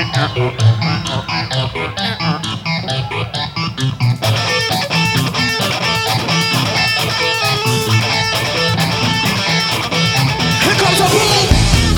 comes a boom.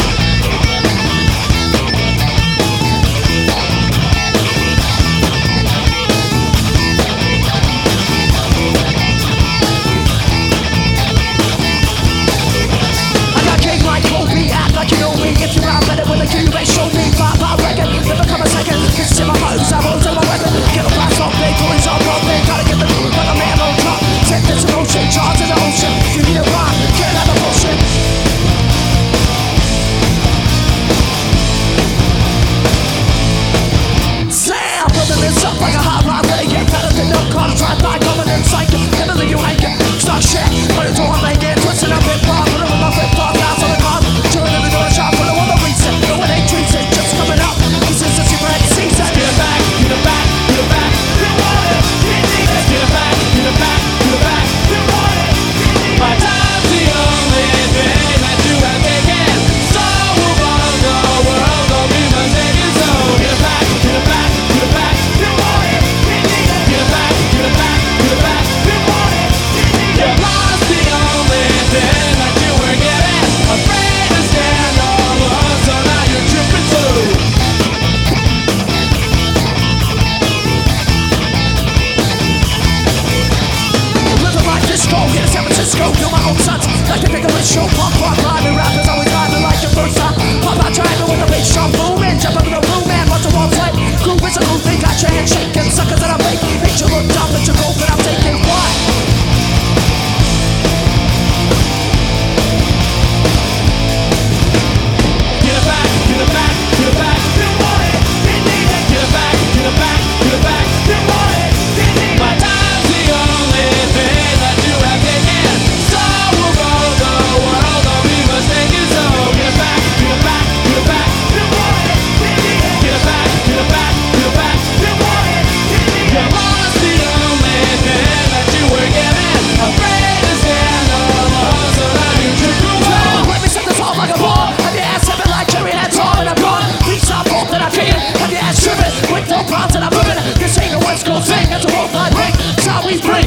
I got king like Kobe, act like you know me. If you're out better with a cue, they show me. Five record, never come a second. Consider my moves, I won't take my weapon. Get a blast off, big toys on broken. Gotta get the move like a man on top. Set this in motion, charge in the ocean. You need a rhyme, get out of motion. Sam, building this up like a hot rod. Ready, get better than no cars. Drive by, coming in sight. Never leave you hanging. Start shit, but it's all I'm making. Twisting up big bar, put it with my flip flop. Now on the car, turn in the door shop. Put it on the reset, know when they treat it. Just coming up, this is the super head season. Get it back, get it back, get it back. You want it, you need it. Get it back, get it back, get it back. You want it, you need it. My time's the only thing that you have taken. So move on, the world don't be mistaken. So get it back, get it back, get it back. You want it, you need it. Get it back, get it back, get it back. You want it, you need it. You lost the only thing that you were getting. Afraid to stand alone, so now you're tripping too. Living like disco, here in San Francisco, feel my own sons. Like a big show, punk rock, rhyming rappers, always rhyming like your first time. Pop out driving with a big drum booming, jump up in the room and watch the wall play. Groove is a cool thing, got your hand shaking, suckers that I make. Make you look dumb, but you go, but I'm taking what? Get it back, get it back, get it back. You want it, you need it. Get it back, get it back, get it back. You want it, you need it. My time's the only thing that you have taken. So we'll go the world, don't be mistaken. So get it back, get it back, get it back. You want it, you need it. Get it back, get it back, get it back. You want it, you need it. You lost the only thing that you were given. Afraid to stand alone, so now you trickle down. Let me set this off like a ball. Have your ass heavy like cherry heads on and I'm gone. Reach out, bolt that I can. Have your ass driven with no problems and I'm moving. This ain't a West Coast thing, it's a worldwide ring. It's how we bring